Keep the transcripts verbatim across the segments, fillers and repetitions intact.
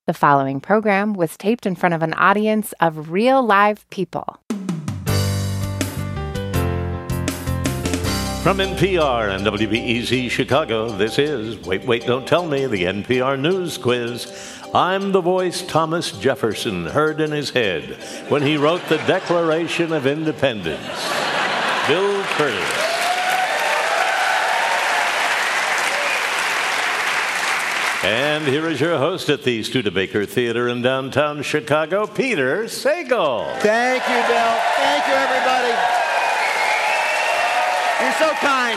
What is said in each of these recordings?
The following program was taped in front of an audience of real live people. From N P R and W B E Z Chicago, this is Wait, Wait, Don't Tell Me, the N P R News Quiz. I'm the voice Thomas Jefferson heard in his head when he wrote the Declaration of Independence. Bill Curtis. And here is your host at the Studebaker Theater in downtown Chicago, Peter Sagal. Thank you, Bill. Thank you, everybody. You're so kind.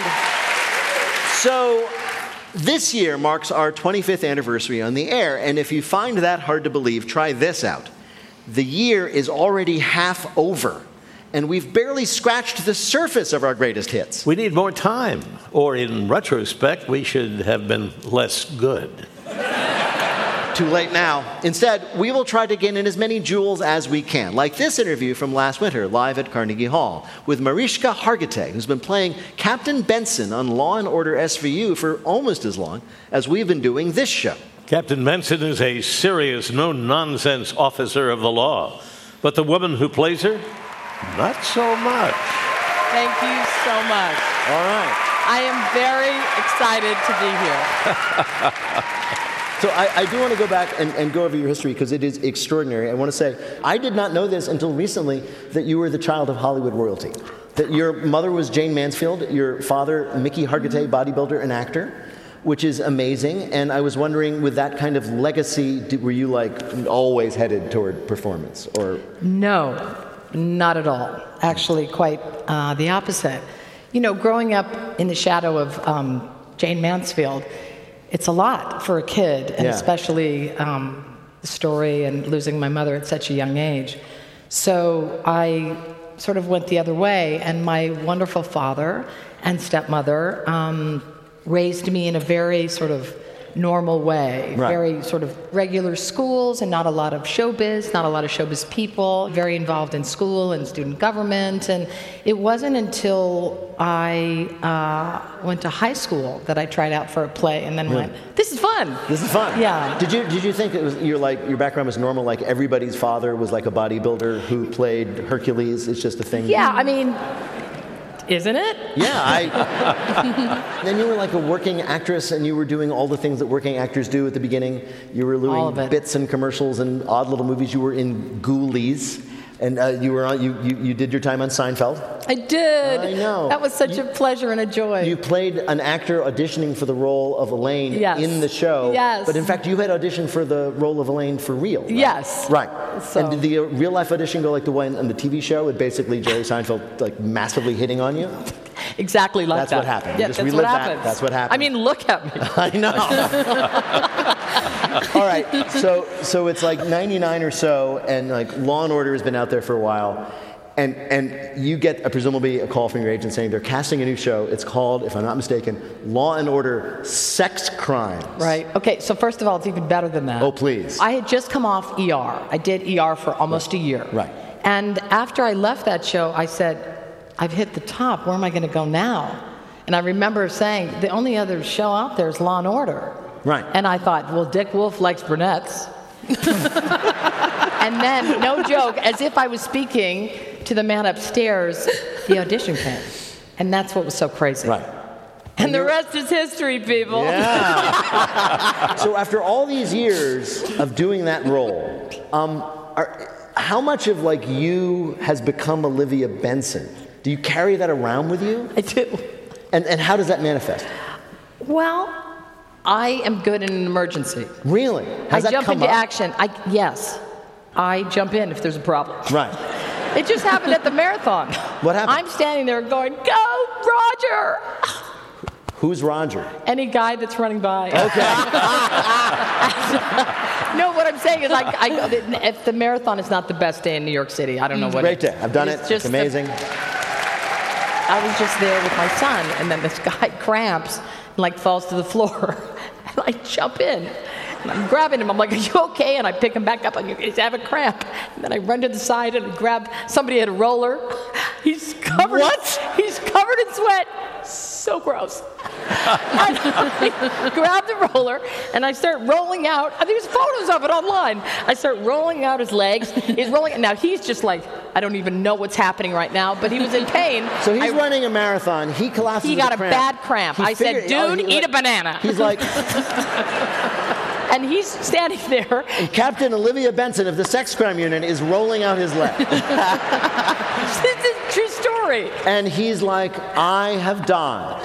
So, this year marks our twenty-fifth anniversary on the air, and if you find that hard to believe, try this out. The year is already half over, and we've barely scratched the surface of our greatest hits. We need more time, or in retrospect, we should have been less good. Too late now. Instead, we will try to gain in as many jewels as we can, like this interview from last winter, live at Carnegie Hall, with Mariska Hargitay, who's been playing Captain Benson on Law and Order S V U for almost as long as we've been doing this show. Captain Benson is a serious, no-nonsense officer of the law, but the woman who plays her, not so much. Thank you so much. All right. I am very excited to be here. So I, I do want to go back and, and go over your history because it is extraordinary. I want to say, I did not know this until recently, that you were the child of Hollywood royalty. That your mother was Jane Mansfield, your father, Mickey Hargitay, bodybuilder and actor, which is amazing. And I was wondering, with that kind of legacy, did, were you like always headed toward performance? Or No, not at all. Actually, quite uh, the opposite. You know, growing up in the shadow of um, Jane Mansfield, it's a lot for a kid, and yeah. especially um, the story and losing my mother at such a young age. So I sort of went the other way, and my wonderful father and stepmother um, raised me in a very sort of normal way, right. Very sort of regular schools and not a lot of showbiz, not a lot of showbiz people, very involved in school and student government. And it wasn't until I uh, went to high school that I tried out for a play and then really? went, this is fun. This is fun. Yeah. Did you did you think it was your like your background was normal, like everybody's father was like a bodybuilder who played Hercules? It's just a thing. Yeah, I mean, isn't it? Yeah, I. Then you were like a working actress, and you were doing all the things that working actors do at the beginning. You were doing bits and commercials and odd little movies. You were in Ghoulies, and uh, you were on. You, you you did your time on Seinfeld. I did. I know. That was such you, a pleasure and a joy. You played an actor auditioning for the role of Elaine yes. in the show. Yes. But in fact, you had auditioned for the role of Elaine for real. Right? Yes. Right. So. And did the uh, real life audition go like the one on the T V show, with basically Jerry Seinfeld like massively hitting on you? Exactly like that's that. That's what happened. Yeah, just that's what that. happens. That's what happened. I mean, look at me. I know. All right. So so it's like ninety-nine or so, and like Law and Order has been out there for a while. And and you get a, presumably a call from your agent saying they're casting a new show. It's called, if I'm not mistaken, Law and Order Sex Crimes. Right. Okay, so first of all, it's even better than that. Oh, please. I had just come off E R. I did E R for almost right. a year. Right. And after I left that show, I said, I've hit the top. Where am I going to go now? And I remember saying, the only other show out there is Law and Order. Right. And I thought, well, Dick Wolf likes brunettes. And then, no joke, as if I was speaking to the man upstairs, the audition came. And that's what was so crazy. Right. And, and the rest is history, people. Yeah. So after all these years of doing that role, um, are, how much of like you has become Olivia Benson? Do you carry that around with you? I do. And and how does that manifest? Well, I am good in an emergency. Really? Has I that jump come into up? action. I yes. I jump in if there's a problem. Right. It just happened at the marathon. What happened? I'm standing there going, "Go, Roger!" Who's Roger? Any guy that's running by. Okay. No, what I'm saying is, I, I, if the marathon is not the best day in New York City, I don't know what. Great it, day. I've done it. It's, it's amazing. The, I was just there with my son, and then this guy cramps and like falls to the floor, and I jump in. And I'm grabbing him. I'm like, "Are you okay?" And I pick him back up. And he's having a cramp. And then I run to the side and I grab somebody had a roller. He's covered. What? He's covered in sweat. So gross. And I grab the roller, and I start rolling out. I think there's photos of it online. I start rolling out his legs. He's rolling. Now, he's just like, I don't even know what's happening right now, but he was in pain. So he's I, running a marathon. He collapses He with got a a cramp. bad cramp. He I figured, said, dude, oh, he, eat like, a banana. He's like... And he's standing there. And Captain Olivia Benson of the Sex Crime Unit is rolling out his leg. This is a true story. And he's like, I have died.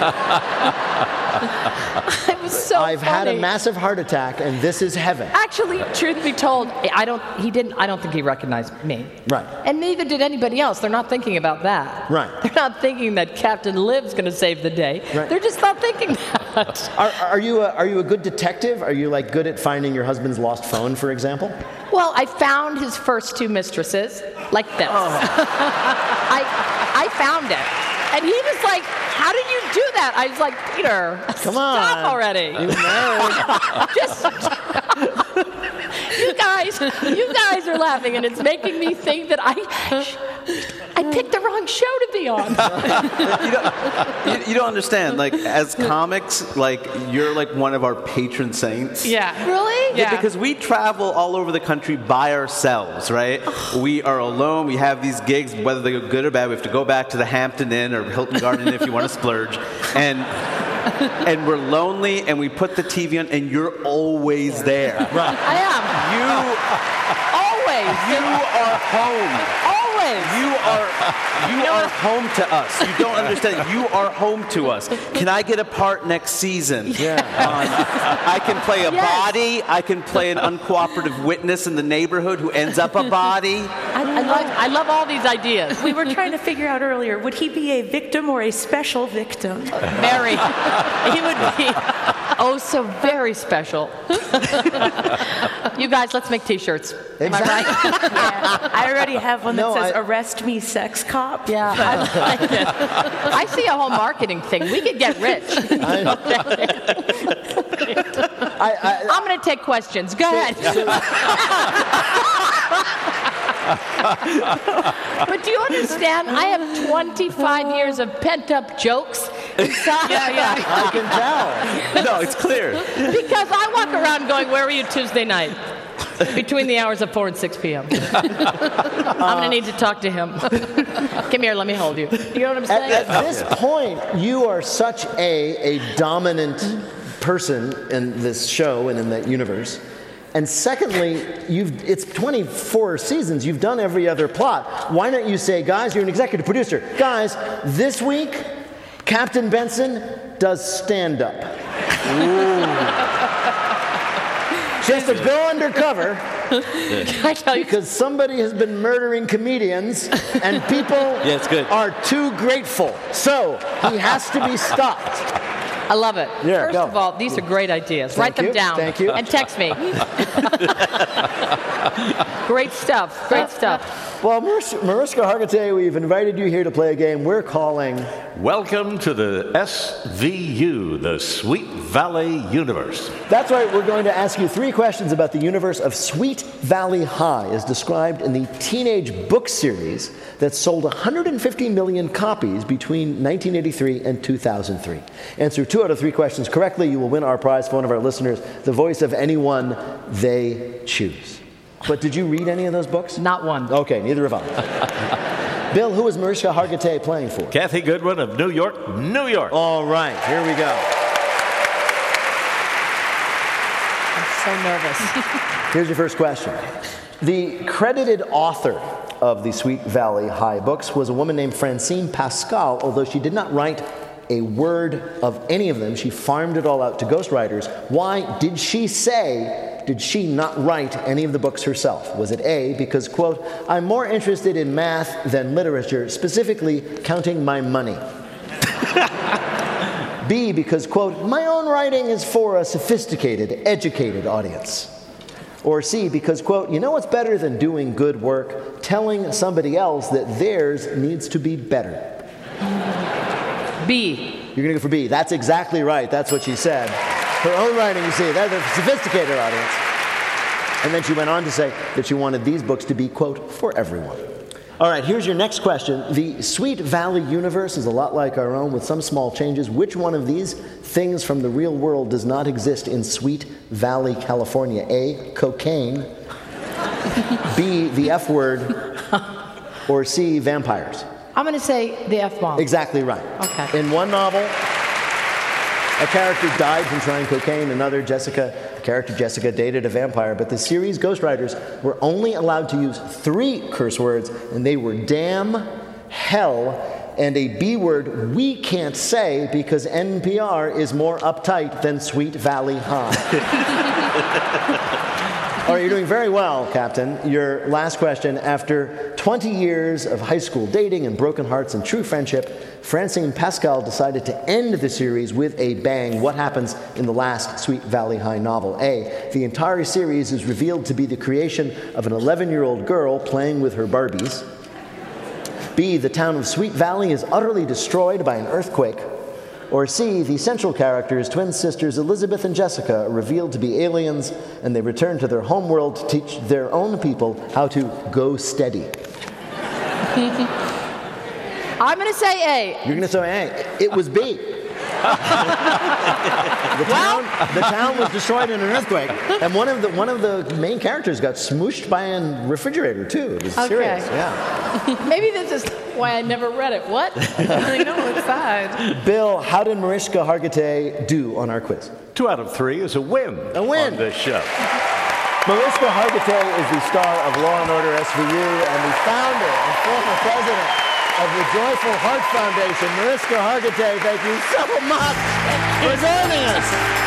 It was so I've funny. had a massive heart attack, and this is heaven. Actually, truth be told, I don't. He didn't. I don't think he recognized me. Right. And neither did anybody else. They're not thinking about that. Right. They're not thinking that Captain Liv's going to save the day. Right. They're just not thinking that. Are, are you a, are you a good detective? Are you like good at finding your husband's lost phone, for example? Well, I found his first two mistresses, like this. Oh. I I found it. And he was like, how did you do that? I was like, Peter, Come on. stop already. You nerd. Just, you guys, you guys are laughing, and it's making me think that I, I picked the wrong show to be on. you, don't, you, you don't understand. Like, as comics, like, you're like one of our patron saints. Yeah. Really? Yeah, because we travel all over the country by ourselves, right? We are alone. We have these gigs, whether they're good or bad. We have to go back to the Hampton Inn or Hilton Garden Inn if you want to splurge. And and we're lonely, and we put the T V on, and you're always there. Right. I am. You, Always. you are home. Always. You are you are home to us. You don't understand. You are home to us. Can I get a part next season? Yeah. Um, I can play a Yes. body. I can play an uncooperative witness in the neighborhood who ends up a body. I, I, love, I love all these ideas. We were trying to figure out earlier, would he be a victim or a special victim? Very. He would be oh so very special. You guys, let's make T-shirts. Am I right? Yeah. I already have one that No, says, I- arrest me, sex cop. Yeah, I like it. I see a whole marketing thing. We could get rich. I, I, I'm going to take questions. Go ahead. But do you understand? I have twenty-five years of pent-up jokes inside. Yeah, yeah. I can tell. No, it's clear. Because I walk around going, where were you Tuesday night? Between the hours of four and six p.m. I'm going to need to talk to him. Come here, let me hold you. You know what I'm saying? At, at this point, you are such a, a dominant person in this show and in that universe. And secondly, you've it's twenty-four seasons. You've done every other plot. Why don't you say, guys, you're an executive producer. Guys, this week, Captain Benson does stand-up. Just to go undercover. Can I tell you? Because somebody has been murdering comedians, and people Yeah, it's good. are too grateful. So he has to be stopped. I love it. Yeah, First go. of all, these are great ideas. Thank Write them you, down. thank you. And text me. Great stuff. Great stuff. Well, Mariska, Mariska Hargitay, we've invited you here to play a game we're calling... Welcome to the S V U, the Sweet Valley Universe. That's right, we're going to ask you three questions about the universe of Sweet Valley High, as described in the teenage book series that sold one hundred fifty million copies between nineteen eighty-three and two thousand three. Answer two out of three questions correctly, you will win our prize for one of our listeners, the voice of anyone they choose. But did you read any of those books? Not one. Okay, neither have I. Bill, who is Mariska Hargitay playing for? Kathy Goodwin of New York, New York. All right, here we go. I'm so nervous. Here's your first question. The credited author of the Sweet Valley High books was a woman named Francine Pascal, although she did not write a word of any of them. She farmed it all out to ghostwriters. Why did she say, did she not write any of the books herself? Was it A, because, quote, I'm more interested in math than literature, specifically counting my money? B, because, quote, my own writing is for a sophisticated, educated audience. Or C, because, quote, you know what's better than doing good work? Telling somebody else that theirs needs to be better. B. You're going to go for B. That's exactly right. That's what she said. Her own writing, you see, that's a sophisticated audience. And then she went on to say that she wanted these books to be, quote, for everyone. All right, here's your next question. The Sweet Valley universe is a lot like our own with some small changes. Which one of these things from the real world does not exist in Sweet Valley, California? A, cocaine. B, the F word. Or C, vampires. I'm going to say the F-bomb. Exactly right. Okay. In one novel, a character died from trying cocaine. Another, Jessica, the character Jessica dated a vampire. But the series ghostwriters were only allowed to use three curse words, and they were damn, hell, and a B word we can't say because N P R is more uptight than Sweet Valley High. All right, you're doing very well, Captain. Your last question. After twenty years of high school dating and broken hearts and true friendship, Francine Pascal decided to end the series with a bang. What happens in the last Sweet Valley High novel? A, the entire series is revealed to be the creation of an eleven-year-old girl playing with her Barbies. B, the town of Sweet Valley is utterly destroyed by an earthquake. Or C, the central characters, twin sisters Elizabeth and Jessica, are revealed to be aliens, and they return to their home world to teach their own people how to go steady. I'm going to say A. You're going to say A. It was B. the, town, the town was destroyed in an earthquake, and one of the one of the main characters got smooshed by a refrigerator too. It was Okay. serious. Yeah. Maybe this is why I never read it. What? I know, it's sad. Bill, how did Mariska Hargitay do on our quiz? Two out of three is a win. A win. On this show. Mariska Hargitay is the star of Law and Order S V U and the founder and former president of the Joyful Heart Foundation. Mariska Hargitay, thank you so much for joining us.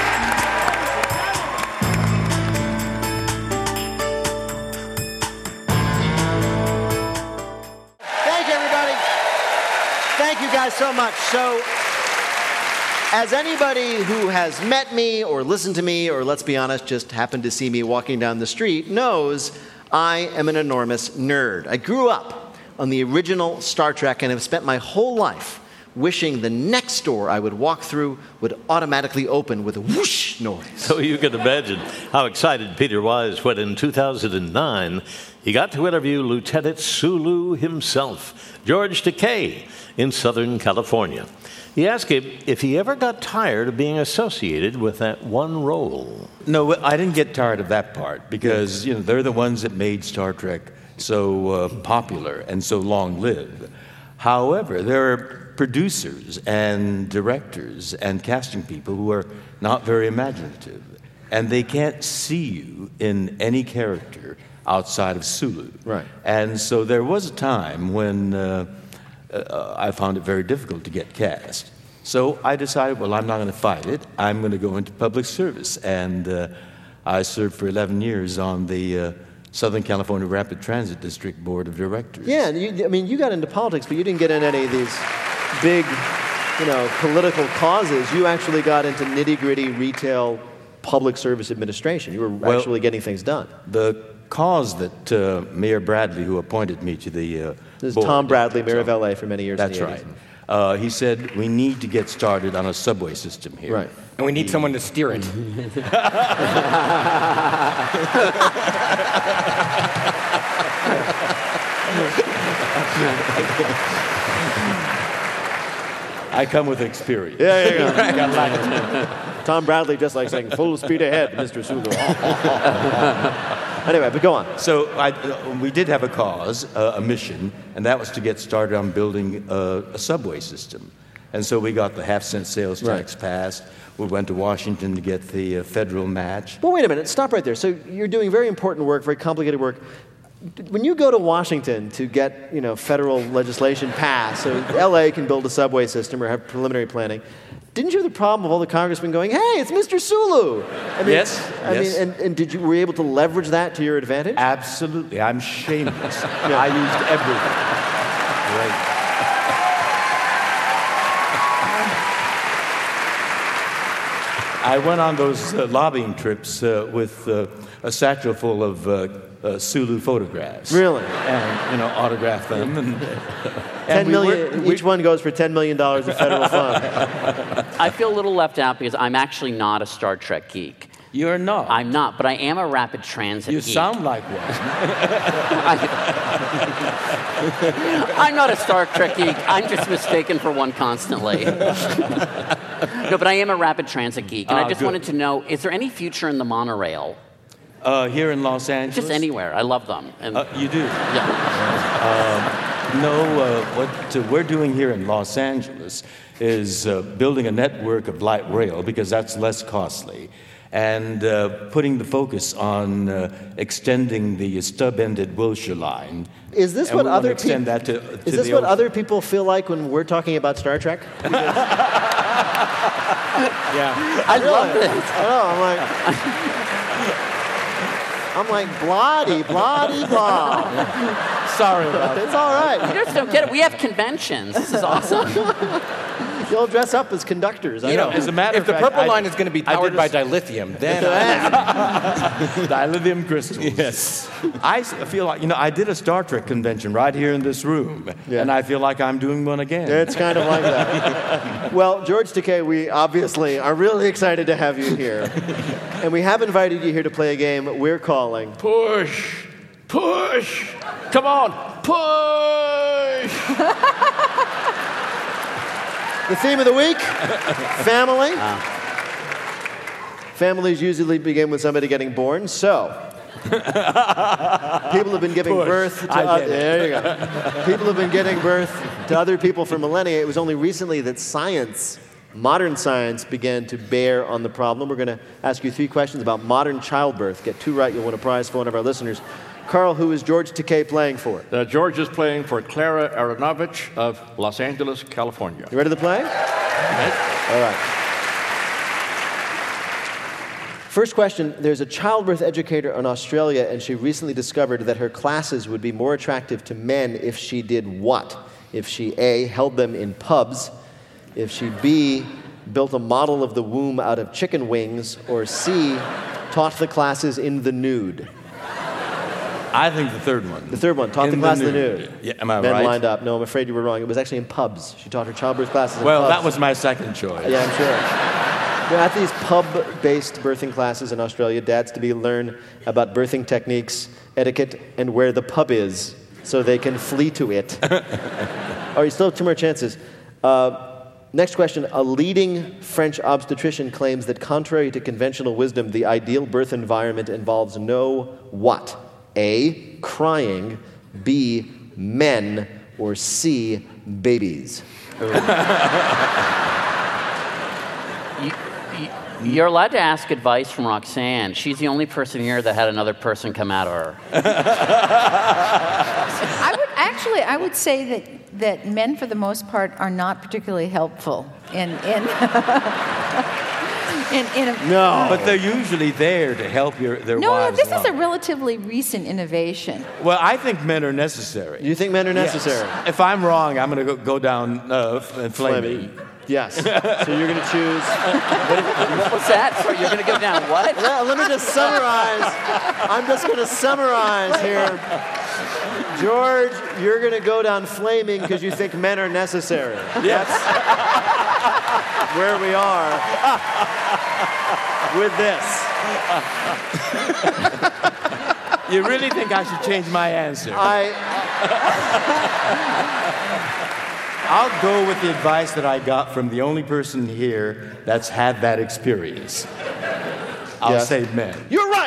Thank you, everybody. Thank you guys so much. So, as anybody who has met me or listened to me or, let's be honest, just happened to see me walking down the street knows, I am an enormous nerd. I grew up on the original Star Trek and have spent my whole life wishing the next door I would walk through would automatically open with a whoosh noise. So you can imagine how excited Peter was when in two thousand nine he got to interview Lieutenant Sulu himself, George Takei, in Southern California. He asked him if he ever got tired of being associated with that one role. No, I didn't get tired of that part because, you know, they're the ones that made Star Trek so uh, popular and so long-lived. However, there are producers and directors and casting people who are not very imaginative, and they can't see you in any character outside of Sulu. Right. And so there was a time when uh, uh, I found it very difficult to get cast. So I decided, well, I'm not going to fight it. I'm going to go into public service. And uh, I served for eleven years on the uh, Southern California Rapid Transit District Board of Directors. Yeah, you, I mean, you got into politics, but you didn't get in any of these big, you know, political causes. You actually got into nitty-gritty retail public service administration. You were Well, actually getting things done. The cause that uh, Mayor Bradley, who appointed me to the uh, This is board, Tom Bradley, mayor of so- L A for many years. in That's the right. eighties. Uh, he said, we need to get started on a subway system here. Right. And we need someone to steer it. I come with experience. Yeah, yeah, yeah. Tom Bradley just like saying, full speed ahead, Mister Sulu. Anyway, but go on. So I, uh, we did have a cause, uh, a mission, and that was to get started on building a, a subway system. And so we got the half-cent sales tax Right. passed. We went to Washington to get the uh, federal match. But wait a minute, stop right there. So you're doing very important work, very complicated work. When you go to Washington to get, you know, federal legislation passed, so L A can build a subway system or have preliminary planning, didn't you have the problem of all the congressmen going, "Hey, it's Mister Sulu"? I mean, Yes, I yes. mean, and, and did you were you able to leverage that to your advantage? Absolutely. I'm shameless. I used everything. Right. I went on those uh, lobbying trips uh, with uh, a satchel full of uh, uh, Sulu photographs. Really? And, you know, autograph them. And, Ten and we million. were- we- Each one goes for ten million dollars of federal funds. I feel a little left out because I'm actually not a Star Trek geek. You're not. I'm not, but I am a rapid transit You geek. sound like one. I, I'm not a Star Trek geek. I'm just mistaken for one constantly. No, but I am a rapid transit geek, and Ah, I just good. wanted to know, is there any future in the monorail? Uh, here in Los Angeles? Just anywhere. I love them. And, Uh, you do? yeah. No, uh, what uh, we're doing here in Los Angeles is uh, building a network of light rail because that's less costly, and uh, putting the focus on uh, extending the stub-ended Wilshire line. Is this And what we wanna other extend people? that to, to Is this the what ocean. other people feel like when we're talking about Star Trek? Yeah. I love this. I know. I'm like. I'm like, bloody, bloody, blah. Sorry about It's all right. You just don't get it. We have conventions. This is awesome. You'll dress up as conductors. I You know, know. as a matter If of the fact, purple I- line is going to be I did powered a by s- dilithium, then dilithium crystals. Yes. I s- feel like, you know, I did a Star Trek convention right here in this room, Yeah. and I feel like I'm doing one again. It's kind of like that. Well, George Takei, we obviously are really excited to have you here. And we have invited you here to play a game we're calling push, push. Come on, push. the theme of the week, family. Families usually begin with somebody getting born, so people have been giving Push. birth to I oth- get it. there you go. People have been getting birth to other people for millennia. It was only recently that science, modern science, began to bear on the problem. We're going to ask you three questions about modern childbirth. Get two right, you'll win a prize for one of our listeners. Carl, who is George Takei playing for? Uh, George is playing for Clara Aronovich of Los Angeles, California. You ready to play? All right. First question, there's a childbirth educator in Australia, and she recently discovered that her classes would be more attractive to men if she did what? If she, A, held them in pubs, if she, B, built a model of the womb out of chicken wings, or C, taught the classes in the nude. I think the third one. The third one, taught In the class in the nude. nude. Yeah, am I Men right? lined up. No, I'm afraid you were wrong. It was actually in pubs. She taught her childbirth classes in Well, pubs. that was my second choice. Yeah, I'm sure. You know, at these pub-based birthing classes in Australia, dads to be learn about birthing techniques, etiquette, and where the pub is, so they can flee to it. Oh, you still have two more chances. Uh, next question. A leading French obstetrician claims that contrary to conventional wisdom, the ideal birth environment involves no what? A, crying, B, men, or C, babies. You, you, you're allowed to ask advice from Roxanne. She's the only person here that had another person come at her. I would actually, I would say that, that men, for the most part, are not particularly helpful in in in, in a, No. But they're usually there to help your, their no, no. wives This is a along. relatively recent innovation. Well, I think men are necessary. You think men are necessary? Yes. If I'm wrong, I'm going to go, go down uh, f- flaming. Yes. So you're going to choose. What was that? So you're going to go down what? Let, let me just summarize. I'm just going to summarize here. George, you're going to go down flaming because you think men are necessary. Yes. That's where we are with this. You really think I should change my answer? I, I'll go with the advice that I got from the only person here that's had that experience. I'll Yes. say men. you're right.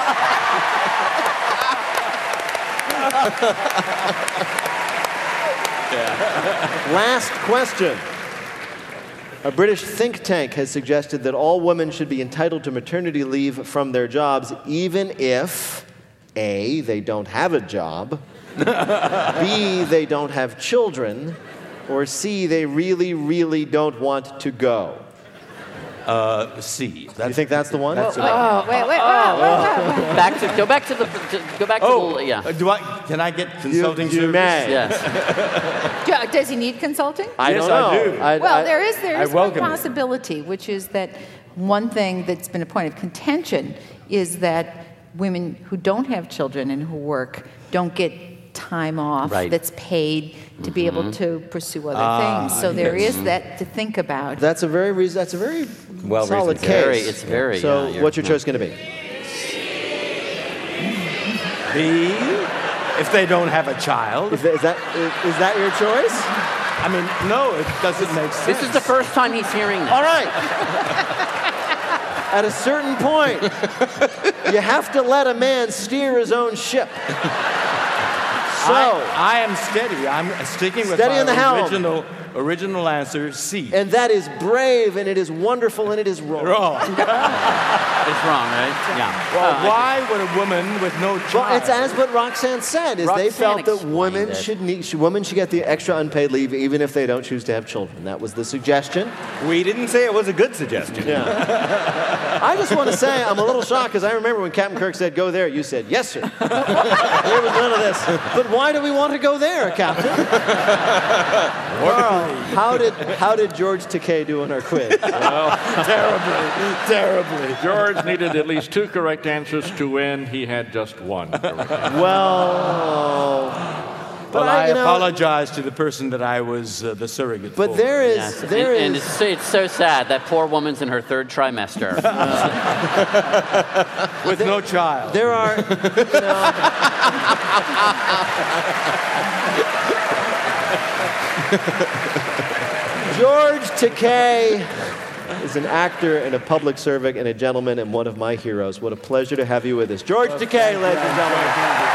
Last question. A British think tank has suggested that all women should be entitled to maternity leave from their jobs, even if A, they don't have a job, B, they don't have children, or C, they really, really don't want to go. Uh, C. You think that's the one? That's Oh, wait, wait, wait, wait, wait. Back to go back to the to, go back to Oh, the yeah. uh, do I? Can I get consulting you service? may. Yes. Yeah, does he need consulting? I Yes, don't I know. do. I, Well, I- there is there I is one welcome it. possibility, which is that one thing that's been a point of contention is that women who don't have children and who work don't get time off Right. that's paid to be able to pursue other Ah, things. So there yes. is that to think about. That's a very reason. That's a very Well solid reasoned. case. Very, it's very, So, yeah, you're- what's your choice going to be? B, if they don't have a child. Is that, is that, is, is that your choice? I mean, no, it doesn't make sense. This is the first time he's hearing this. All right. At a certain point, you have to let a man steer his own ship. So, I, I am steady. I'm sticking with Steady my in the helm. original original answer, C. and that is brave, and it is wonderful, and it is wrong. Wrong. It's wrong, right? Yeah. Well, Uh, why would a woman with no child? Well, it's as what Roxanne said, is they Roxanne felt that explained women it. should need, should, women should get the extra unpaid leave even if they don't choose to have children. That was the suggestion. We didn't say it was a good suggestion. Yeah. I just want to say I'm a little shocked because I remember when Captain Kirk said, go there, you said, yes, sir. There was none of this. But why do we want to go there, Captain? Carl, how did, how did George Takei do on our quiz? Well, Terribly, terribly. George needed at least two correct answers to win. He had just one correct answer. Well, but Well, I, I, you know, apologize to the person that I was uh, the surrogate But for. there is, Yes. there and, is. and it's, so- it's so sad. That poor woman's in her third trimester. with no child. There are, you know, George Takei is an actor and a public servant and a gentleman and one of my heroes. What a pleasure to have you with us. George Takei, ladies and gentlemen.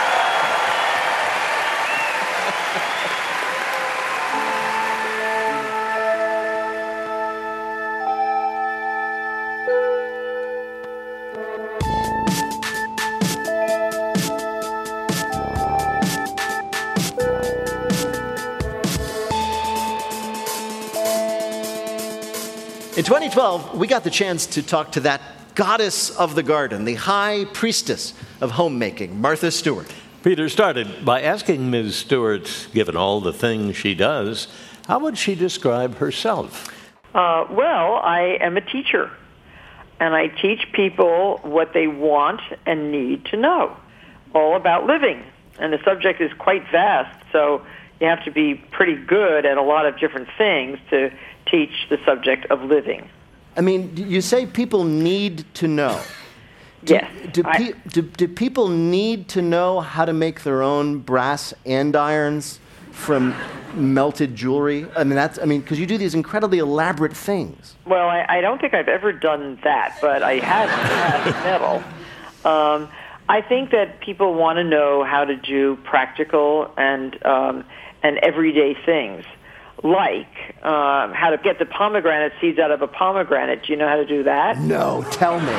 In twenty twelve, we got the chance to talk to that goddess of the garden, the high priestess of homemaking, Martha Stewart. Peter started by asking Miz Stewart, given all the things she does, how would she describe herself? Uh, well, I am a teacher, and I teach people what they want and need to know, all about living. And the subject is quite vast, so you have to be pretty good at a lot of different things to teach the subject of living. I mean, you say people need to know. Do, Yes. Do, I- pe- do, do people need to know how to make their own brass andirons from melted jewelry? I mean, that's, I mean, because you do these incredibly elaborate things. Well, I, I don't think I've ever done that, but I have had metal. Um, I think that people want to know how to do practical and um, and everyday things, like um, how to get the pomegranate seeds out of a pomegranate. Do you know how to do that? No, tell me.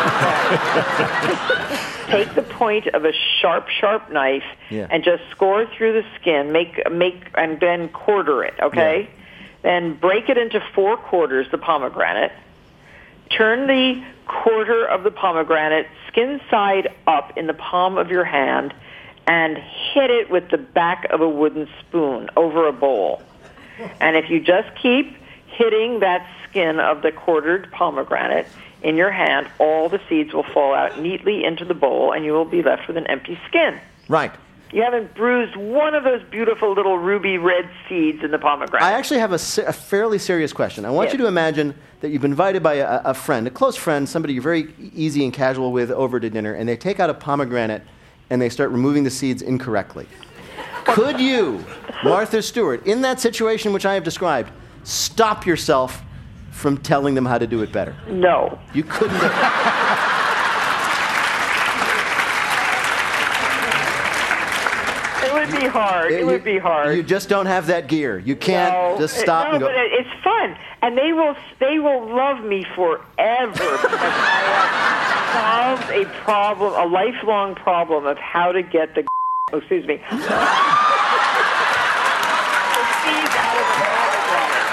Take the point of a sharp, sharp knife Yeah. and just score through the skin. Make make and then quarter it. Okay. Then break it into four quarters. The pomegranate. Turn the quarter of the pomegranate skin side up in the palm of your hand and hit it with the back of a wooden spoon over a bowl. And if you just keep hitting that skin of the quartered pomegranate in your hand, all the seeds will fall out neatly into the bowl and you will be left with an empty skin. Right. You haven't bruised one of those beautiful little ruby red seeds in the pomegranate. I actually have a, se- a fairly serious question. I want Yes. you to imagine that you've been invited by a, a friend, a close friend, somebody you're very easy and casual with over to dinner, and they take out a pomegranate and they start removing the seeds incorrectly. Could you, Martha Stewart, in that situation which I have described, stop yourself from telling them how to do it better? No. You couldn't. It would be hard. It You- would be hard. You just don't have that gear. You can't No, just it- stop no, and go. but it- it's fun, and they will they will love me forever because I have solved a problem, a lifelong problem of how to get the oh, excuse me. the seeds out of the pomegranate.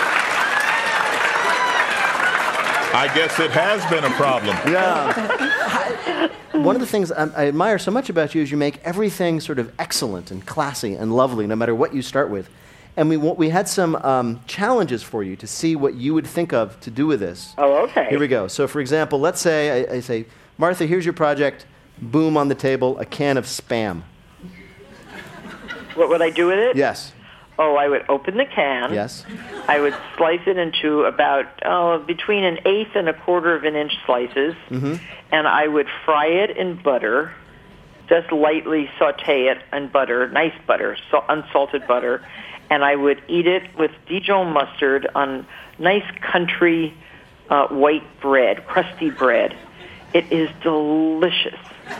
I guess it has been a problem. Yeah. One of the things I, I admire so much about you is you make everything sort of excellent and classy and lovely, no matter what you start with. And we wa- we had some um, challenges for you to see what you would think of to do with this. Oh, okay. Here we go. So, for example, let's say I, I say, Martha, here's your project. Boom on the table, a can of Spam. What would I do with it? Yes. Oh, I would open the can. Yes. I would slice it into about oh, between an eighth and a quarter of an inch slices, Mm-hmm. and I would fry it in butter, just lightly saute it in butter, nice butter, so unsalted butter, and I would eat it with Dijon mustard on nice country uh, white bread, crusty bread. It is delicious.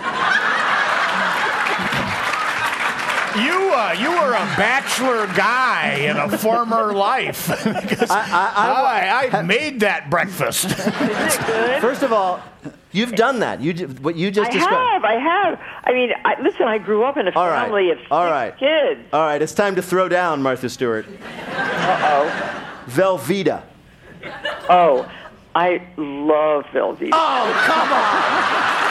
You, uh, you were a bachelor guy in a former life. Because I, I, I, I made that breakfast. Isn't it good? First of all, you've done that. You ju- what you just I described. have, I have. I mean, I, listen, I grew up in a All right. family of six All right. kids. All right, it's time to throw down, Martha Stewart. Uh-oh. Velveeta. Oh, I love Velveeta. Oh, come on!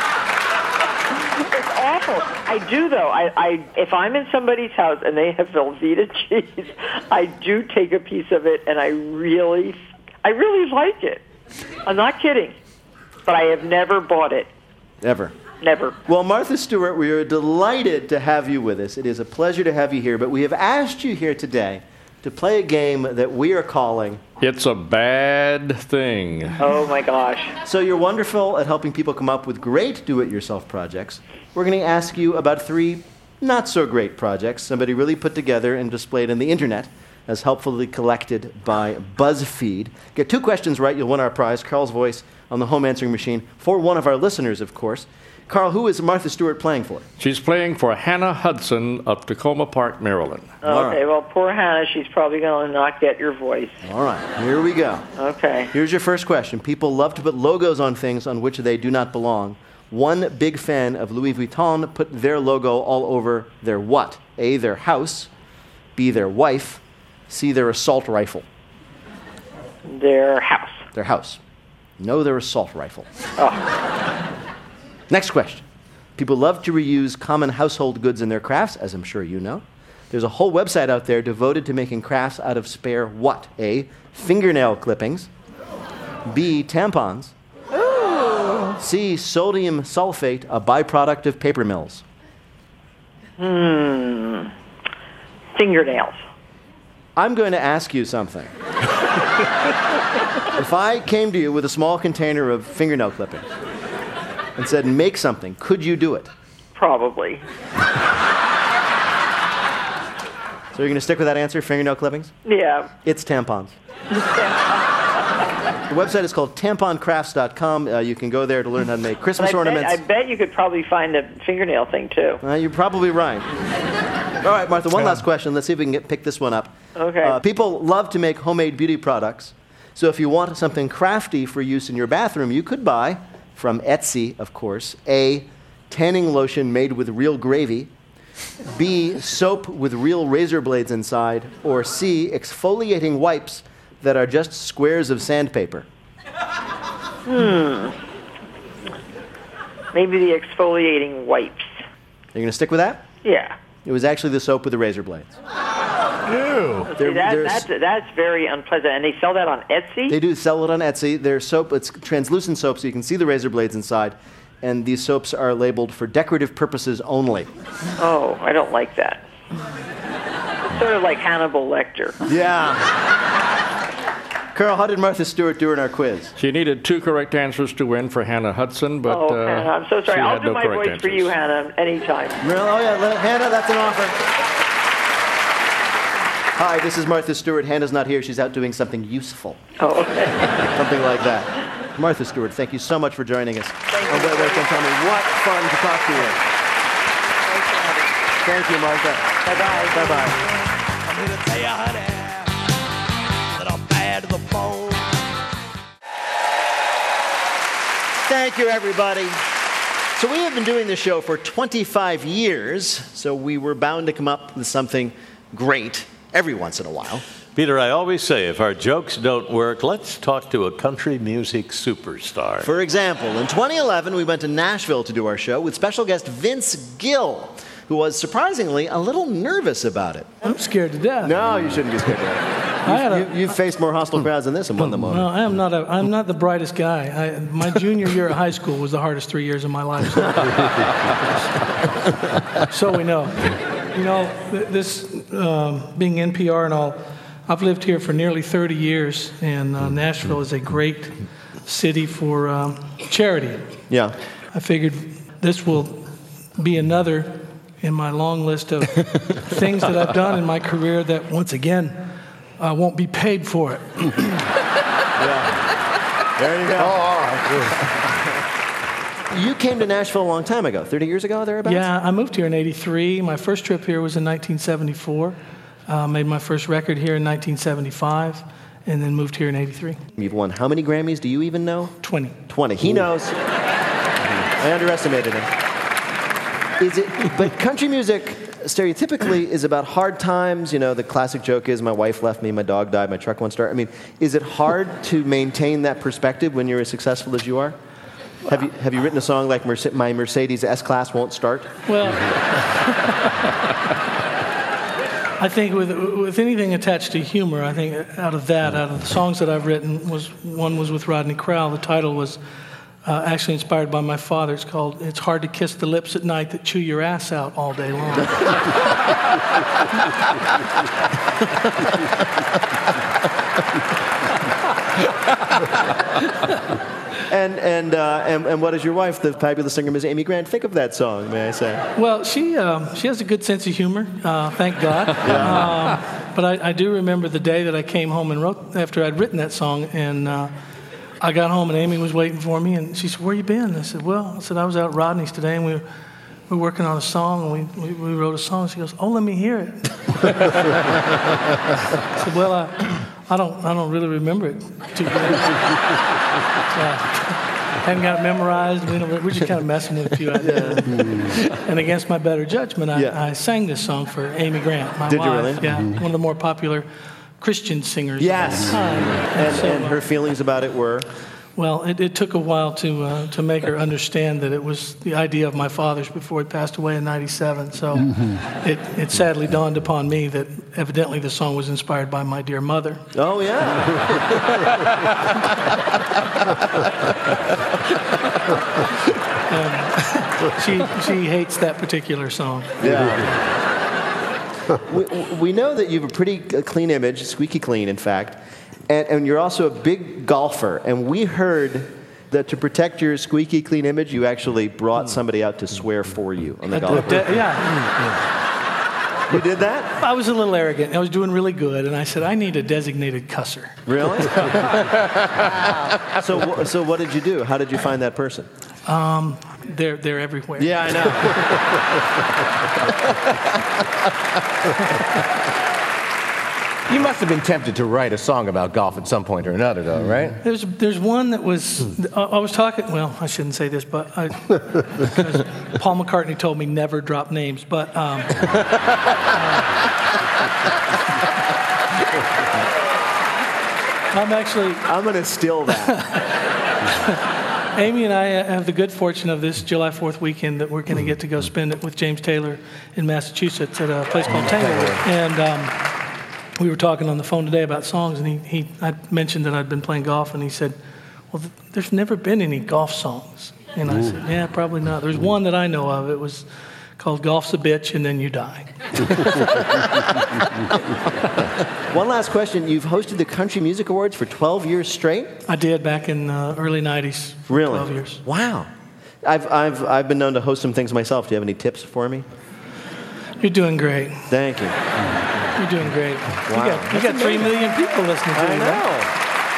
It's awful. I do, though. I, I, if I'm in somebody's house and they have Velveeta cheese, I do take a piece of it, and I really, I really like it. I'm not kidding. But I have never bought it. Ever. Never. Well, Martha Stewart, we are delighted to have you with us. It is a pleasure to have you here, but we have asked you here today to play a game that we are calling It's a Bad Thing. Oh, my gosh. So you're wonderful at helping people come up with great do-it-yourself projects. We're going to ask you about three not-so-great projects somebody really put together and displayed on the internet as helpfully collected by BuzzFeed. Get two questions right, you'll win our prize, Carl's voice on the home answering machine, for one of our listeners, of course. Carl, who is Martha Stewart playing for? She's playing for Hannah Hudson of Tacoma Park, Maryland. Okay, well, poor Hannah, she's probably going to not get your voice. All right, here we go. Okay. Here's your first question. People love to put logos on things on which they do not belong. One big fan of Louis Vuitton put their logo all over their what? A, their house. B, their wife. C, their assault rifle. Their house. Their house. No, their assault rifle. Oh. Next question. People love to reuse common household goods in their crafts, as I'm sure you know. There's a whole website out there devoted to making crafts out of spare what? A, fingernail clippings. B, tampons. Ooh. C, sodium sulfate, a byproduct of paper mills. Hmm. Fingernails. I'm going to ask you something. If I came to you with a small container of fingernail clippings and said, make something, could you do it? Probably. So you're going to stick with that answer, fingernail clippings? Yeah. It's tampons. The website is called tampon crafts dot com. Uh, you can go there to learn how to make Christmas But I ornaments. Bet, I bet you could probably find a fingernail thing, too. Uh, you're probably right. All right, Martha, one last question. Let's see if we can get, pick this one up. Okay. Uh, people love to make homemade beauty products. So if you want something crafty for use in your bathroom, you could buy, from Etsy, of course, A, tanning lotion made with real gravy, B, soap with real razor blades inside, or C, exfoliating wipes that are just squares of sandpaper. Hmm. Maybe the exfoliating wipes. Are you going to stick with that? Yeah. It was actually the soap with the razor blades. Ew. See, that, that's, that's very unpleasant. And they sell that on Etsy? They do sell it on Etsy. They're soap, it's translucent soap, so you can see the razor blades inside. And these soaps are labeled for decorative purposes only. Oh, I don't like that. It's sort of like Hannibal Lecter. Yeah. Carl, how did Martha Stewart do in our quiz? She needed two correct answers to win for Hannah Hudson, but oh, uh, Hannah, I'm so sorry. she I'll had do no my correct voice answers. for you, Hannah, anytime. Really? Oh, yeah, let, Hannah, that's an offer. Hi, this is Martha Stewart. Hannah's not here. She's out doing something useful. Oh, okay. Something like that. Martha Stewart, thank you so much for joining us. Thank oh, you. wait, wait, don't tell me. What fun to talk to you. Thank you, Martha. Bye-bye. Bye-bye. I'm here to tell you, honey, that I'm bad to the bone. Thank you, everybody. So we have been doing this show for twenty-five years, so we were bound to come up with something great every once in a while. Peter, I always say, if our jokes don't work, let's talk to a country music superstar. For example, in twenty eleven, we went to Nashville to do our show with special guest Vince Gill, who was surprisingly a little nervous about it. I'm scared to death. No, you shouldn't be scared to death. You've, you, you've faced more hostile crowds than this and won them over. No, I am not. A, I'm not the brightest guy. I, my junior year of high school was the hardest three years of my life. So, so we know. You know, this um, being N P R and all, I've lived here for nearly thirty years, and uh, Nashville is a great city for um, charity. Yeah. I figured this will be another in my long list of things that I've done in my career that, once again, I won't be paid for it. Yeah. There you go. Oh, all right. You came to Nashville a long time ago, thirty years ago, thereabouts? Yeah, I moved here in eighty-three. My first trip here was in nineteen seventy-four. Uh, made my first record here in nineteen seventy-five, and then moved here in eighty-three. You've won how many Grammys? Do you even know? twenty. twenty. He knows. I underestimated him. Is it? But country music, stereotypically, is about hard times. You know, the classic joke is, my wife left me, my dog died, my truck won't start. I mean, is it hard to maintain that perspective when you're as successful as you are? Have you have you written a song like Merce- My Mercedes S-Class Won't Start? Well, I think with with anything attached to humor, I think out of that, out of the songs that I've written, was one was with Rodney Crowell. The title was uh, actually inspired by my father. It's called "It's Hard to Kiss the Lips at Night That Chew Your Ass Out All Day Long." And and, uh, and and what does your wife, the fabulous singer Miz Amy Grant, think of that song? May I say? Well, she um, she has a good sense of humor, uh, thank God. um, but I, I do remember the day that I came home and wrote after I'd written that song, and uh, I got home and Amy was waiting for me, and she said, "Where you been?" I said, "Well," I said, "I was out at Rodney's today, and we were, we were working on a song, and we, we we wrote a song." She goes, "Oh, let me hear it." I said, "Well, I." I don't. I don't really remember it too good. uh, hadn't got it memorized. We don't, we're just kind of messing with a few ideas. And against my better judgment, I, Yeah. I sang this song for Amy Grant, my Did you wife. really? Yeah, Mhm. one of the more popular Christian singers. Yes. Of all time. And, so, and her feelings about it were? Well, it, it took a while to uh, to make her understand that it was the idea of my father's before he passed away in ninety-seven. So it, it sadly dawned upon me that evidently the song was inspired by my dear mother. Oh, yeah. And she she hates that particular song. Yeah. we, we know that you have a pretty clean image, squeaky clean, in fact. And, and you're also a big golfer. And we heard that to protect your squeaky clean image, you actually brought somebody out to swear for you on the golf course. Yeah. You did that? I was a little arrogant. I was doing really good, and I said, I need a designated cusser. Really? So, wh- so what did you do? How did you find that person? Um, they're they're everywhere. Yeah, I know. You must have been tempted to write a song about golf at some point or another, though, right? There's there's one that was I, I was talking. Well, I shouldn't say this, but I, because Paul McCartney told me never drop names. But um, uh, I'm actually I'm going to steal that. Amy and I have the good fortune of this July fourth weekend that we're going to get to go spend it with James Taylor in Massachusetts at a place called Tanglewood. And um, we were talking on the phone today about songs, and he, he I mentioned that I'd been playing golf, and he said, well, th- there's never been any golf songs. And I said, yeah, probably not. There's one that I know of. It was called Golf's a Bitch, and Then You Die. One last question. You've hosted the Country Music Awards for twelve years straight? I did back in the uh, early nineties. Really? twelve years. Wow. I've, I've, I've been known to host some things myself. Do you have any tips for me? You're doing great. Thank you. You're doing great. Wow. You got, you got three million people listening to I you. know. Right?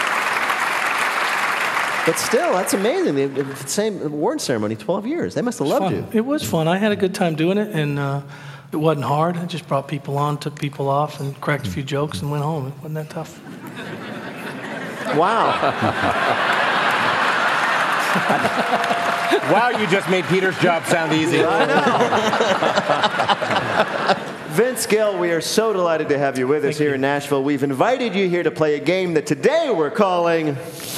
But still, that's amazing. The, the same award ceremony, twelve years. They must have loved Fun. you. It was fun. I had a good time doing it, and uh, it wasn't hard. I just brought people on, took people off, and cracked a few jokes, and went home. It wasn't that tough. Wow. Wow, you just made Peter's job sound easy. I know. Vince Gill, we are so delighted to have you with us here in Nashville. We've invited you here to play a game that today we're calling...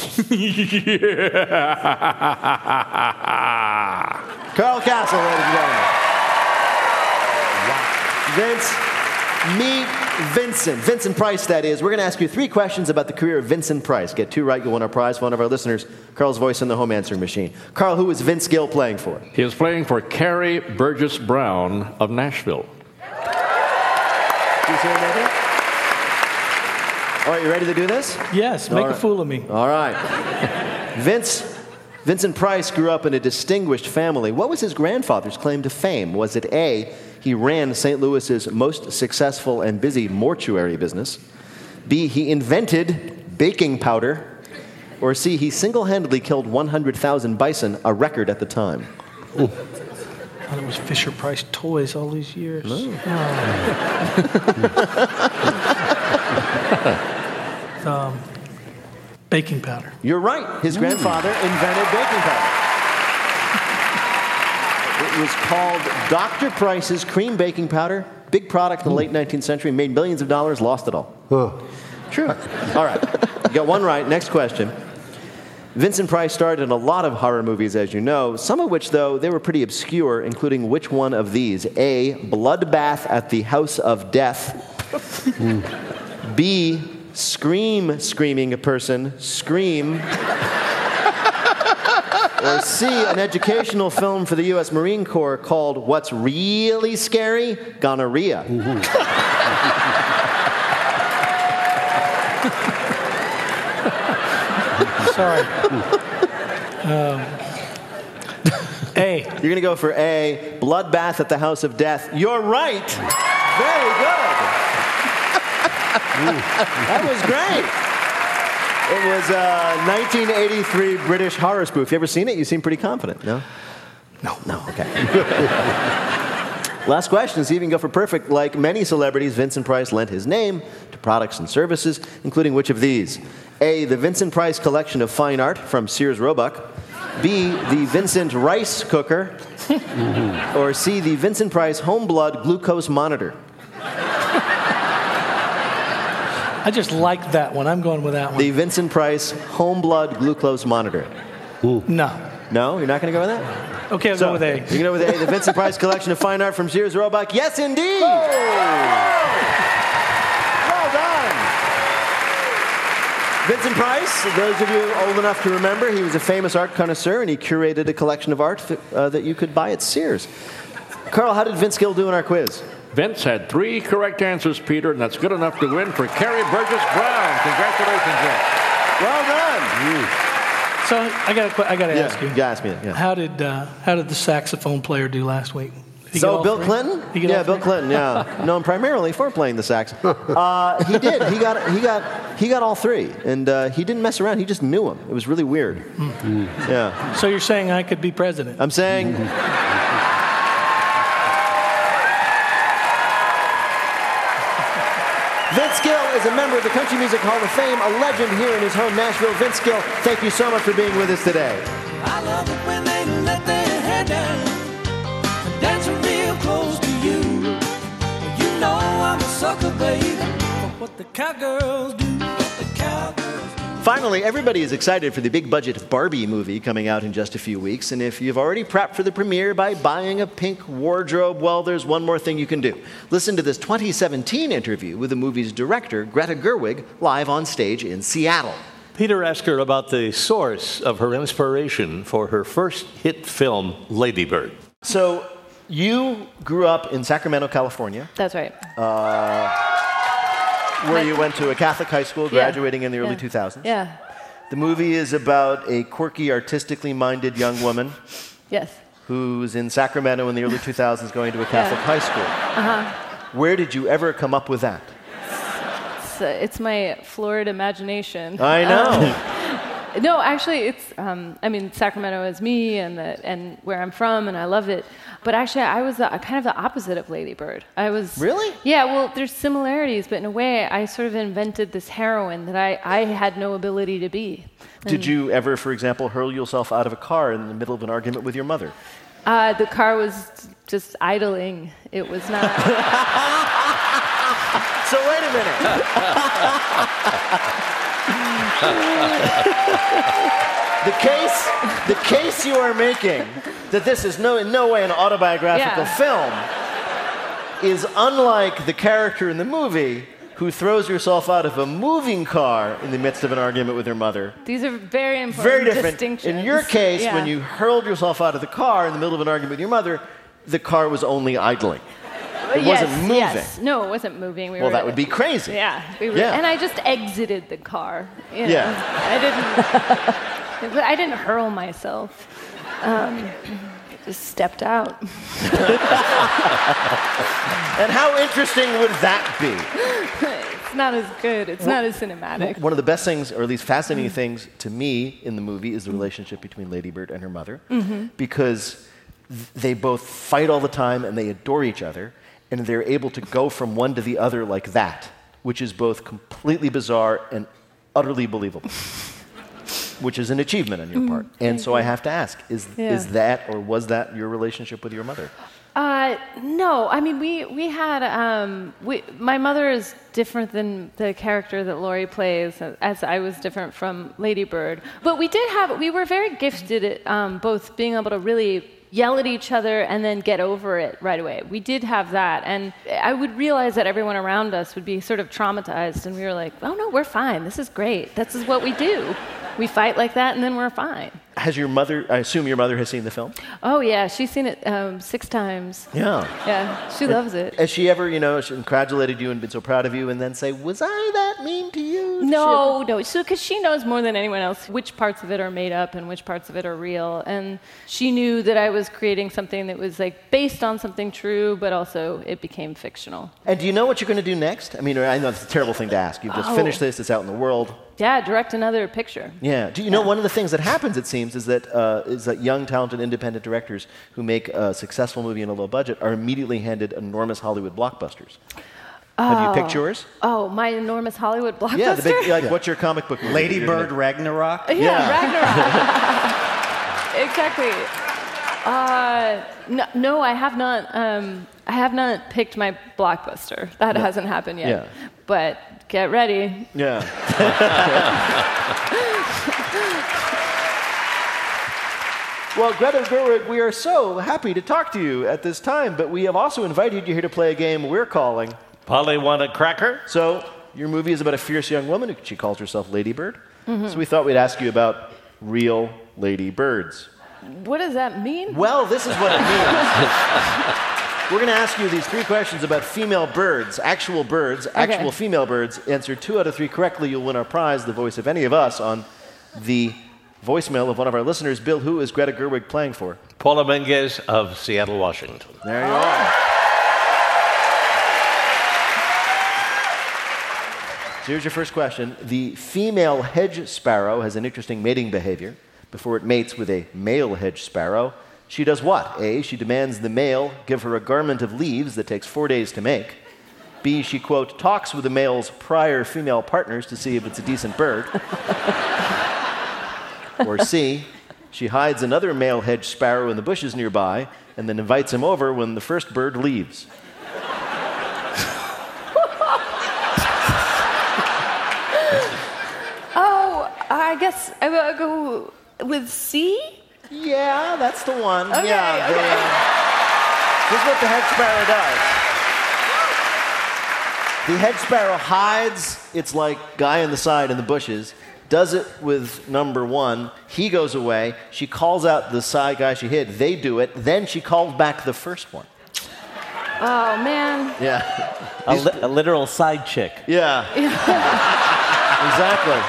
Carl Castle, ladies and gentlemen. Vince, meet Vincent. Vincent Price, that is. We're going to ask you three questions about the career of Vincent Price. Get two right, you'll win our prize for one of our listeners. Carl's voice in the home answering machine. Carl, who is Vince Gill playing for? He is playing for Carrie Burgess Brown of Nashville. Do you see what I'm making? All right, you ready to do this? Yes, make All a right. fool of me. All right. Vince, Vincent Price grew up in a distinguished family. What was his grandfather's claim to fame? Was it A, he ran Saint Louis's most successful and busy mortuary business? B, he invented baking powder? Or C, he single-handedly killed one hundred thousand bison, a record at the time? I thought it was Fisher Price Toys all these years. No. Oh. um, baking powder. You're right. His grandfather invented baking powder. It was called Doctor Price's cream baking powder. Big product in the late nineteenth century. Made millions of dollars, lost it all. True. All right. You got one right. Next question. Vincent Price starred in a lot of horror movies, as you know, some of which, though, they were pretty obscure, including which one of these? A, Bloodbath at the House of Death. B, Scream Screaming a Person, Scream. Or C, an educational film for the U S Marine Corps called What's Really Scary? Gonorrhea. Sorry. Um, A. You're going to go for A, Bloodbath at the House of Death. You're right. Very good. That was great. It was a nineteen eighty-three British horror spoof. You ever seen it? You seem pretty confident, no? No. No, okay. Last question. See if you can go for perfect. Like many celebrities, Vincent Price lent his name to products and services, including which of these? A, the Vincent Price collection of fine art from Sears Roebuck. B, the Vincent Rice cooker. Or C, the Vincent Price home blood glucose monitor. I just like that one. I'm going with that one. The Vincent Price home blood glucose monitor. No. No? You're not going to go with that? Okay, I'll So, go with A. You're going to go with A, the Vincent Price collection of fine art from Sears Roebuck. Yes, indeed! Well done! Vincent Price, those of you old enough to remember, he was a famous art connoisseur, and he curated a collection of art th- uh, that you could buy at Sears. Carl, how did Vince Gill do in our quiz? Vince had three correct answers, Peter, and that's good enough to win for Carrie Burgess Brown. Congratulations, Vince. Well done! So I got I got to Yeah, ask you. you gotta ask me that, yeah. How did uh, how did the saxophone player do last week? Did he get So all Bill three? Clinton? Did he get Yeah, all Bill three? Clinton, yeah. Known primarily for playing the sax. Uh, he did. He got he got he got all three. And uh, he didn't mess around. He just knew them. It was really weird. Yeah. So you're saying I could be president? I'm saying Vince Gill is a member of the Country Music Hall of Fame, a legend here in his home, Nashville. Vince Gill, thank you so much for being with us today. I love it when they let their hair down and dancing real close to you. You know I'm a sucker, baby, for what the cowgirls do. What the cowgirls do. Finally, everybody is excited for the big budget Barbie movie coming out in just a few weeks. And if you've already prepped for the premiere by buying a pink wardrobe, well, there's one more thing you can do. Listen to this twenty seventeen interview with the movie's director, Greta Gerwig, live on stage in Seattle. Peter asked her about the source of her inspiration for her first hit film, Lady Bird. So, you grew up in Sacramento, California, That's right. uh, where you went to a Catholic high school, graduating in the early Yeah. two thousands. Yeah. The movie is about a quirky, artistically minded young woman Yes. who's in Sacramento in the early two thousands going to a Catholic Yeah. high school. Uh-huh. Where did you ever come up with that? It's, uh, it's my florid imagination. I know. Um, no, actually, it's. Um, I mean, Sacramento is me, and the, and where I'm from, and I love it. But actually, I was the, kind of the opposite of Lady Bird. I was really. Yeah. Well, there's similarities, but in a way, I sort of invented this heroine that I, I had no ability to be. Did And, you ever, for example, hurl yourself out of a car in the middle of an argument with your mother? Uh, the car was just idling. It was not. So wait a minute. the case, the case you are making that this is no, in no way an autobiographical Yeah. film is unlike the character in the movie who throws herself out of a moving car in the midst of an argument with her mother. These are very important Very different. distinctions. In your case, Yeah. when you hurled yourself out of the car in the middle of an argument with your mother, the car was only idling. It yes, wasn't moving. Yes. No, it wasn't moving. We Well, were, that would be crazy. Yeah, we were, Yeah. and I just exited the car. You know? Yeah. I didn't. I didn't hurl myself. Um, just stepped out. And how interesting would that be? It's not as good. It's not as cinematic. One of the best things, or at least fascinating things to me in the movie, is the relationship between Lady Bird and her mother, Mhm. because th- they both fight all the time and they adore each other, and they're able to go from one to the other like that, which is both completely bizarre and utterly believable, which is an achievement on your part. And so I have to ask, is, Yeah. is that or was that your relationship with your mother? Uh, no, I mean we we had um, we, my mother is different than the character that Laurie plays, as I was different from Lady Bird. But we did have we were very gifted at um, both being able to really yell at each other and then get over it right away. We did have that, and I would realize that everyone around us would be sort of traumatized, and we were like, oh no, we're fine. This is great. This is what we do. We fight like that, and then we're fine. Has your mother, I assume your mother has seen the film? Oh yeah, she's seen it um, six times. Yeah. Yeah, she loves it. Has she ever, you know, she congratulated you and been so proud of you and then say, was I that mean to you? No, no. So, because she knows more than anyone else which parts of it are made up and which parts of it are real, and she knew that I was creating something that was like based on something true, but also it became fictional. And do you know what you're going to do next? I mean, I know it's a terrible thing to ask. You've just Oh. finished this. It's out in the world. Yeah, direct another picture. Yeah. Do you know one of the things that happens, it seems, is that uh, is that young, talented, independent directors who make a successful movie in a low budget are immediately handed enormous Hollywood blockbusters. Have you picked yours? Oh, my enormous Hollywood blockbuster. Yeah. The big, like, what's your comic book movie? Lady You're Bird gonna- Ragnarok? Yeah, Yeah. Ragnarok. Exactly. Uh, no, no, I have not. Um, I have not picked my blockbuster. That No. hasn't happened yet. Yeah. But get ready. Yeah. Well, Greta Gerwig, we are so happy to talk to you at this time, but we have also invited you here to play a game we're calling Polly Want a Cracker? So, your movie is about a fierce young woman. She calls herself Lady Bird. Mhm. So we thought we'd ask you about real lady birds. What does that mean? Well, this is what it means. We're going to ask you these three questions about female birds, actual birds, actual Okay. female birds. Answer two out of three correctly, you'll win our prize, the voice of any of us, on the voicemail of one of our listeners. Bill, who is Greta Gerwig playing for? Paula Menges of Seattle, Washington. There you are. So here's your first question. The female hedge sparrow has an interesting mating behavior. Before it mates with a male hedge sparrow, she does what? A, she demands the male give her a garment of leaves that takes four days to make. B, she, quote, talks with the male's prior female partners to see if it's a decent bird. Or C, she hides another male hedge sparrow in the bushes nearby and then invites him over when the first bird leaves. Oh, I guess I will go with C? Yeah, that's the one. Okay, yeah, okay. the, uh, this is what the hedge sparrow does. The hedge sparrow hides its like guy on the side in the bushes, does it with number one. He goes away. She calls out the side guy she hid. They do it. Then she calls back the first one. Oh, man. Yeah. A, li- a literal side chick. Yeah. Exactly.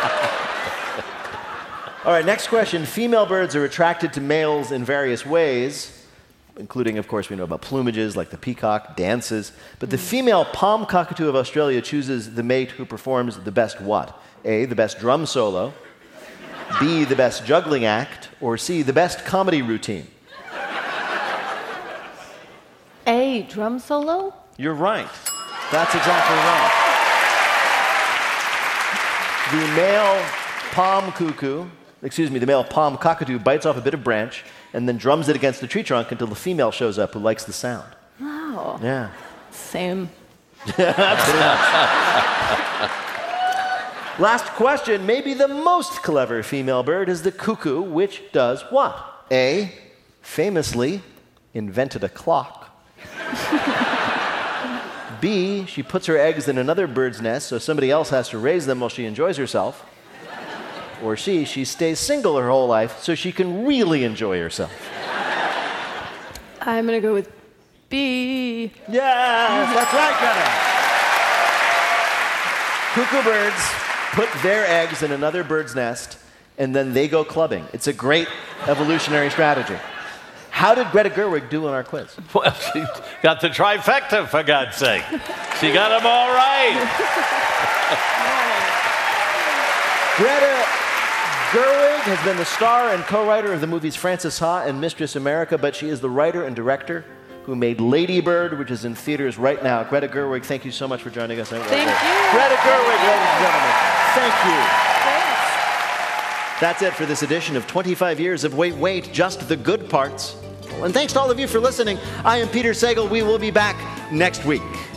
All right, next question. Female birds are attracted to males in various ways, including, of course, we know about plumages like the peacock, dances. But the female palm cockatoo of Australia chooses the mate who performs the best what? A, the best drum solo. B, the best juggling act. Or C, the best comedy routine. A, drum solo? You're right. That's exactly right. The male palm cuckoo, excuse me, the male palm cockatoo bites off a bit of branch and then drums it against the tree trunk until the female shows up who likes the sound. Oh. Yeah. Same. Last question, maybe the most clever female bird is the cuckoo, which does what? A, famously invented a clock. B, she puts her eggs in another bird's nest so somebody else has to raise them while she enjoys herself. Or C, she stays single her whole life so she can really enjoy herself. I'm going to go with bee. Yes, that's right, Greta. Cuckoo birds put their eggs in another bird's nest, and then they go clubbing. It's a great evolutionary strategy. How did Greta Gerwig do in our quiz? Well, she got the trifecta, for God's sake. She got them all right. Greta Gerwig has been the star and co-writer of the movies Frances Ha and Mistress America, but she is the writer and director who made Lady Bird, which is in theaters right now. Greta Gerwig, thank you so much for joining us. Thank you. Greta Gerwig, ladies and gentlemen. Thank you. Thanks. That's it for this edition of twenty-five years of Wait, Wait, Just the Good Parts. And thanks to all of you for listening. I am Peter Sagal. We will be back next week.